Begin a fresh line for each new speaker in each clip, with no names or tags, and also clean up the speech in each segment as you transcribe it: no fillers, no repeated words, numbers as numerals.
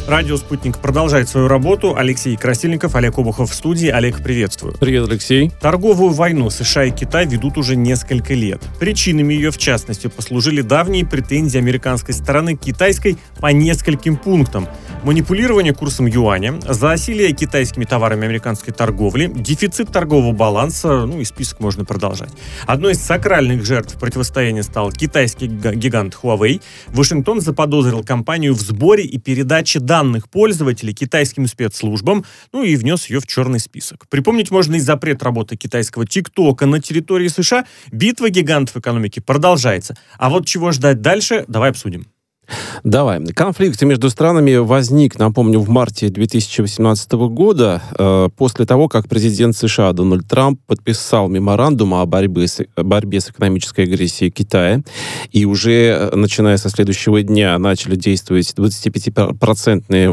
Радио «Спутник» продолжает свою работу. Алексей Красильников, Олег Обухов в студии. Олег, приветствую.
Привет, Алексей.
Торговую войну США и Китай ведут уже несколько лет. Причинами ее, в частности, послужили давние претензии американской стороны к китайской по нескольким пунктам. Манипулирование курсом юаня, засилие китайскими товарами американской торговли, дефицит торгового баланса, и список можно продолжать. Одной из сакральных жертв противостояния стал китайский гигант Huawei. Вашингтон заподозрил компанию в сборе и передаче данных пользователей китайским спецслужбам, и внес ее в черный список. Припомнить можно и запрет работы китайского ТикТока на территории США. Битва гигантов экономики продолжается. А вот чего ждать дальше, давай обсудим.
Давай. Конфликт между странами возник, напомню, в марте 2018 года, после того, как президент США Дональд Трамп подписал меморандум о борьбе с экономической агрессией Китая. И уже начиная со следующего дня начали действовать 25%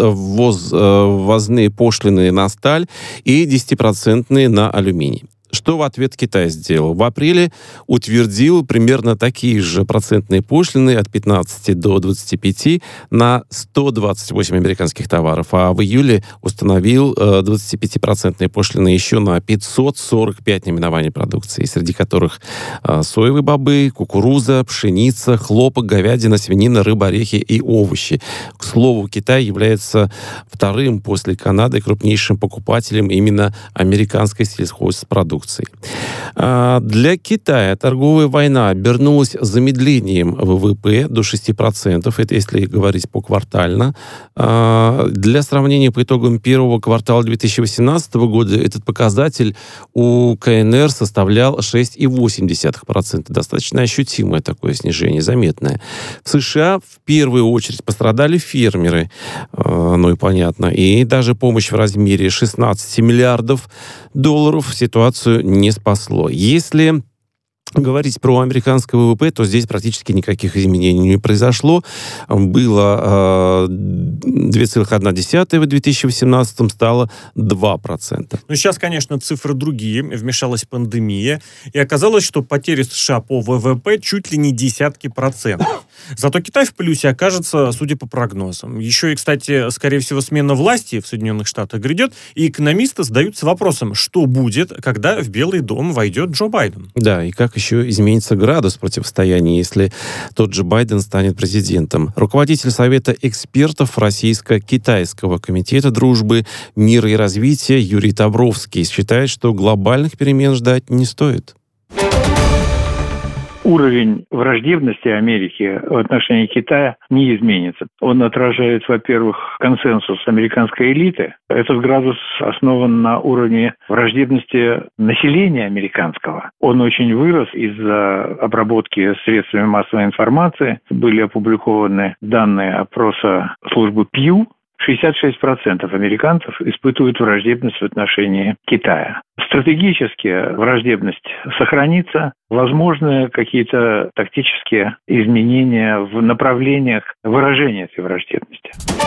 ввозные пошлины на сталь и 10% на алюминий. Что в ответ Китай сделал? В апреле утвердил примерно такие же процентные пошлины от 15 до 25 на 128 американских товаров, а в июле установил 25% пошлины еще на 545 наименований продукции, среди которых соевые бобы, кукуруза, пшеница, хлопок, говядина, свинина, рыба, орехи и овощи. К слову, Китай является вторым после Канады крупнейшим покупателем именно американской сельхозпродукции. Для Китая торговая война обернулась замедлением ВВП до 6%, это если говорить поквартально. Для сравнения, по итогам первого квартала 2018 года этот показатель у КНР составлял 6,8%. Достаточно ощутимое такое снижение, заметное. В США в первую очередь пострадали фермеры, и понятно, и даже помощь в размере 16 миллиардов долларов ситуацию не спасло. Если говорить про американское ВВП, то здесь практически никаких изменений не произошло. Было 2,1 в 2018, стало 2%.
Сейчас, конечно, цифры другие. Вмешалась пандемия. И оказалось, что потери США по ВВП чуть ли не десятки процентов. Зато Китай в плюсе окажется, судя по прогнозам. Еще и, кстати, скорее всего, смена власти в Соединенных Штатах грядет. И экономисты задаются вопросом, что будет, когда в Белый дом войдет Джо Байден.
Да, и как еще изменится градус противостояния, если тот же Байден станет президентом. Руководитель Совета экспертов Российско-Китайского комитета дружбы, мира и развития Юрий Тавровский считает, что глобальных перемен ждать не стоит.
Уровень враждебности Америки в отношении Китая не изменится. Он отражает, во-первых, консенсус американской элиты. Этот градус основан на уровне враждебности населения американского. Он очень вырос из-за обработки средствами массовой информации. Были опубликованы данные опроса службы Pew. 66% американцев испытывают враждебность в отношении Китая. Стратегически враждебность сохранится. Возможны какие-то тактические изменения в направлениях выражения этой враждебности.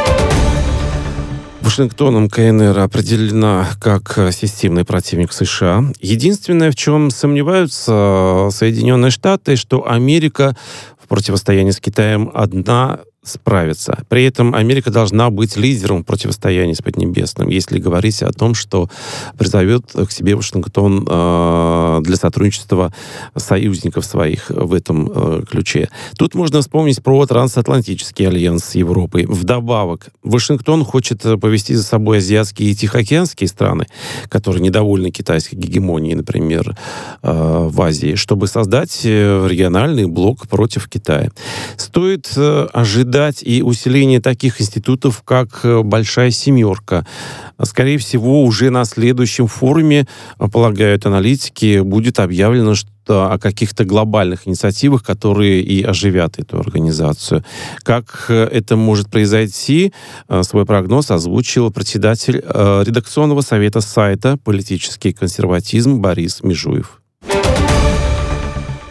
Вашингтоном КНР определена как системный противник США. Единственное, в чем сомневаются Соединенные Штаты, что Америка в противостоянии с Китаем одна справиться. При этом Америка должна быть лидером в противостоянии с Поднебесным, если говорить о том, что призовет к себе Вашингтон для сотрудничества союзников своих в этом ключе. Тут можно вспомнить про трансатлантический альянс с Европой. Вдобавок, Вашингтон хочет повести за собой азиатские и тихоокеанские страны, которые недовольны китайской гегемонией, например, в Азии, чтобы создать региональный блок против Китая. Стоит ожидать и усиление таких институтов, как «Большая семерка». Скорее всего, уже на следующем форуме, полагают аналитики, будет объявлено, что о каких-то глобальных инициативах, которые и оживят эту организацию. Как это может произойти, свой прогноз озвучил председатель редакционного совета сайта «Политический консерватизм» Борис Межуев.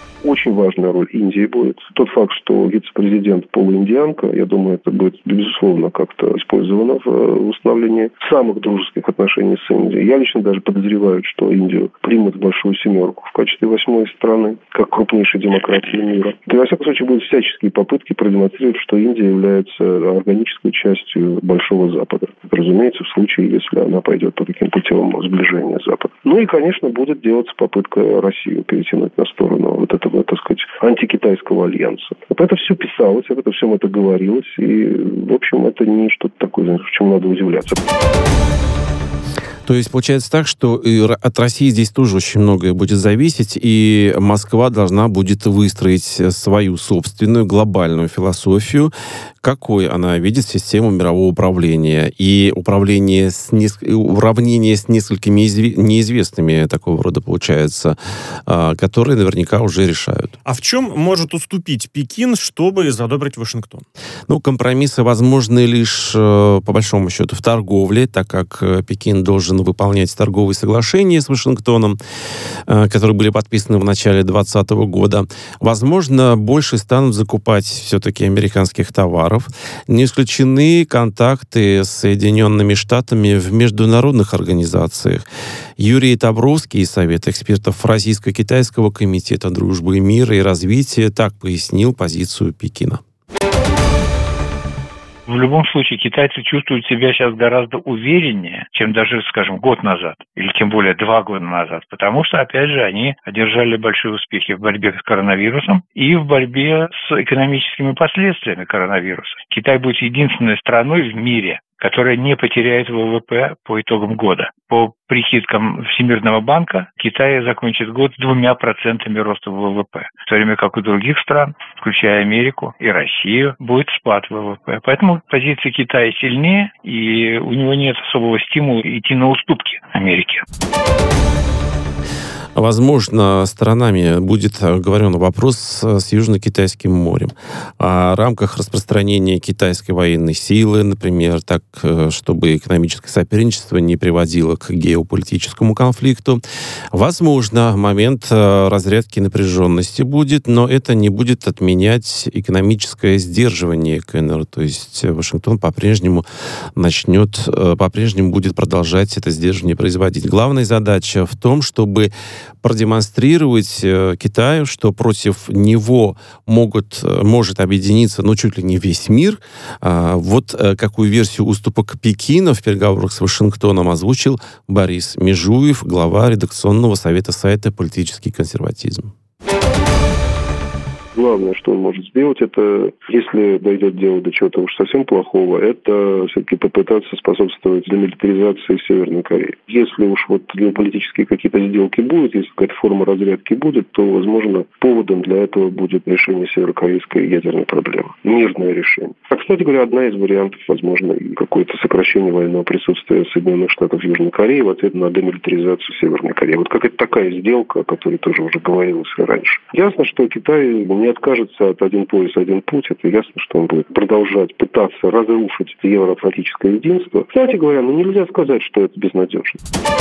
очень важная роль Индии будет. Тот факт, что вице-президент полуиндианка, я думаю, это будет, безусловно, как-то использовано в установлении самых дружеских отношений с Индией. Я лично даже подозреваю, что Индию примут в большую семерку в качестве 8-й страны, как крупнейшей демократии мира. И, во всяком случае, будут всяческие попытки продемонстрировать, что Индия является органической частью Большого Запада. Разумеется, в случае, если она пойдет по таким путем сближения с Западом. Ну и, конечно, будет делаться попытка Россию перетянуть на сторону вот этого, так сказать, антикитайского альянса. Это все писалось, об этом всем это говорилось, и, в общем, это не что-то такое, в чем надо удивляться.
То есть получается так, что и от России здесь тоже очень многое будет зависеть, и Москва должна будет выстроить свою собственную глобальную философию, какой она видит систему мирового управления и уравнение с несколькими неизвестными такого рода, получается, которые наверняка уже решают.
А в чем может уступить Пекин, чтобы задобрить Вашингтон?
Ну, компромиссы возможны лишь, по большому счету, в торговле, так как Пекин должен выполнять торговые соглашения с Вашингтоном, которые были подписаны в начале 2020 года. Возможно, больше станут закупать все-таки американских товаров. Не исключены контакты с Соединенными Штатами в международных организациях. Юрий Табровский из Совета экспертов Российско-Китайского комитета дружбы, мира и развития так пояснил позицию Пекина.
В любом случае, китайцы чувствуют себя сейчас гораздо увереннее, чем даже, скажем, год назад, или тем более 2 года назад, потому что, опять же, они одержали большие успехи в борьбе с коронавирусом и в борьбе с экономическими последствиями коронавируса. Китай будет единственной страной в мире, которая не потеряет ВВП по итогам года. По прикидкам Всемирного банка, Китай закончит год с 2% роста ВВП, в то время как у других стран, включая Америку и Россию, будет спад ВВП. Поэтому позиция Китая сильнее, и у него нет особого стимула идти на уступки Америке.
Возможно, сторонами будет оговорен вопрос с Южно-Китайским морем. О рамках распространения китайской военной силы, например, так, чтобы экономическое соперничество не приводило к геополитическому конфликту. Возможно, момент разрядки напряженности будет, но это не будет отменять экономическое сдерживание КНР. То есть Вашингтон по-прежнему будет продолжать это сдерживание производить. Главная задача в том, чтобы продемонстрировать Китаю, что против него может объединиться, чуть ли не весь мир. Вот какую версию уступок Пекина в переговорах с Вашингтоном озвучил Борис Межуев, глава редакционного совета сайта «Политический консерватизм».
Главное, что он может сделать, это, если дойдет дело до чего-то уж совсем плохого, это все-таки попытаться способствовать демилитаризации Северной Кореи. Если уж геополитические какие-то сделки будут, если какая-то форма разрядки будет, то, возможно, поводом для этого будет решение северокорейской ядерной проблемы. Мирное решение. А, кстати говоря, одна из вариантов, возможно, и какое-то сокращение военного присутствия Соединенных Штатов в Южной Корее в ответ на демилитаризацию Северной Кореи. Вот какая-то такая сделка, о которой тоже уже говорилось раньше. Ясно, что Китай не откажется от один пояс, один путь. Это ясно, что он будет продолжать пытаться разрушить евроатлантическое единство. Кстати говоря, нельзя сказать, что это безнадежно.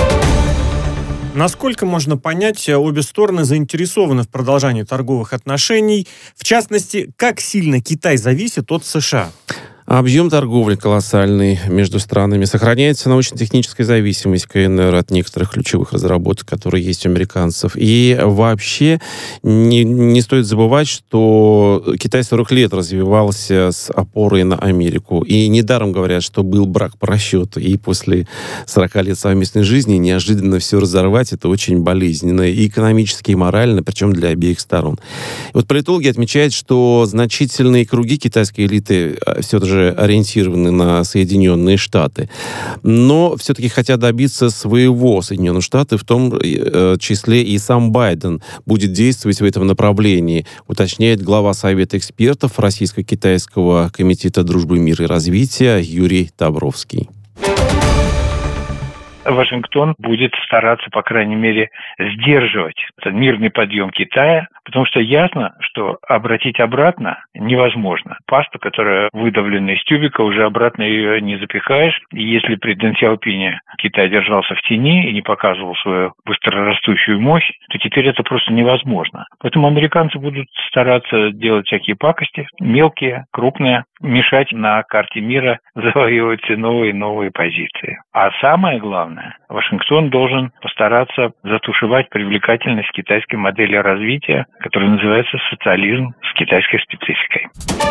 Насколько можно понять, обе стороны заинтересованы в продолжении торговых отношений? В частности, как сильно Китай зависит от США?
Объем торговли колоссальный между странами. Сохраняется научно-техническая зависимость КНР от некоторых ключевых разработок, которые есть у американцев. И вообще не стоит забывать, что Китай 40 лет развивался с опорой на Америку. И недаром говорят, что был брак по расчету. И после 40 лет совместной жизни неожиданно все разорвать, это очень болезненно. И экономически, и морально, причем для обеих сторон. И политологи отмечают, что значительные круги китайской элиты все-таки ориентированы на Соединенные Штаты, но все-таки хотят добиться своего Соединенные Штаты, в том числе и сам Байден будет действовать в этом направлении, уточняет глава Совета экспертов Российско-Китайского комитета дружбы, мира и развития Юрий Табровский.
Вашингтон будет стараться, по крайней мере, сдерживать этот мирный подъем Китая, потому что ясно, что обратить обратно невозможно. Пасту, которая выдавлена из тюбика, уже обратно ее не запихаешь. И если при Дэн Сяопине Китай держался в тени и не показывал свою быстрорастущую мощь, то теперь это просто невозможно. Поэтому американцы будут стараться делать всякие пакости, мелкие, крупные, мешать на карте мира, завоевывать все новые и новые позиции. А самое главное, Вашингтон должен постараться затушевать привлекательность китайской модели развития, которая называется социализм с китайской спецификой.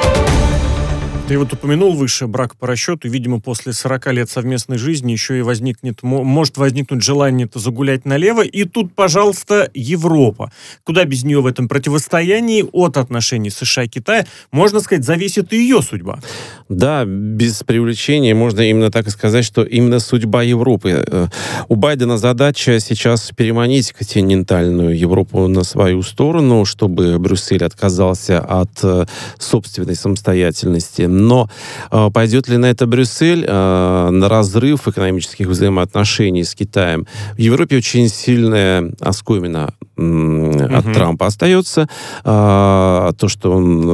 Ты вот упомянул выше брак по расчету. Видимо, после 40 лет совместной жизни еще и может возникнуть желание загулять налево. И тут, пожалуйста, Европа. Куда без нее в этом противостоянии от отношений США и Китая, можно сказать, зависит и ее судьба.
Да, без преувеличения можно именно так и сказать, что именно судьба Европы. У Байдена задача сейчас переманить континентальную Европу на свою сторону, чтобы Брюссель отказался от собственной самостоятельности. Но пойдет ли на это Брюссель, на разрыв экономических взаимоотношений с Китаем? В Европе очень сильная оскомина от Трампа остается. То, что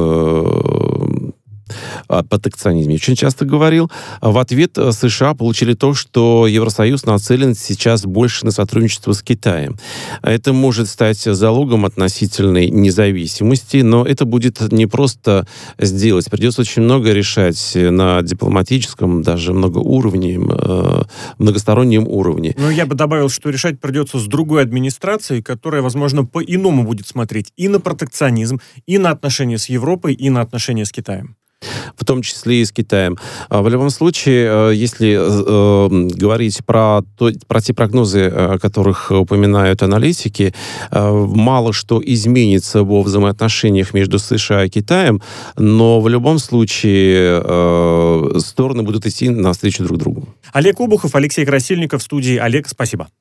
он о протекционизме очень часто говорил. В ответ США получили то, что Евросоюз нацелен сейчас больше на сотрудничество с Китаем. Это может стать залогом относительной независимости, но это будет не просто сделать. Придется очень много решать на дипломатическом, даже многостороннем уровне.
Но я бы добавил, что решать придется с другой администрацией, которая, возможно, по-иному будет смотреть и на протекционизм, и на отношения с Европой, и на отношения с Китаем.
В том числе и с Китаем. В любом случае, если говорить про те прогнозы, о которых упоминают аналитики, мало что изменится во взаимоотношениях между США и Китаем, но в любом случае стороны будут идти навстречу друг другу.
Олег Обухов, Алексей Красильников в студии. Олег, спасибо.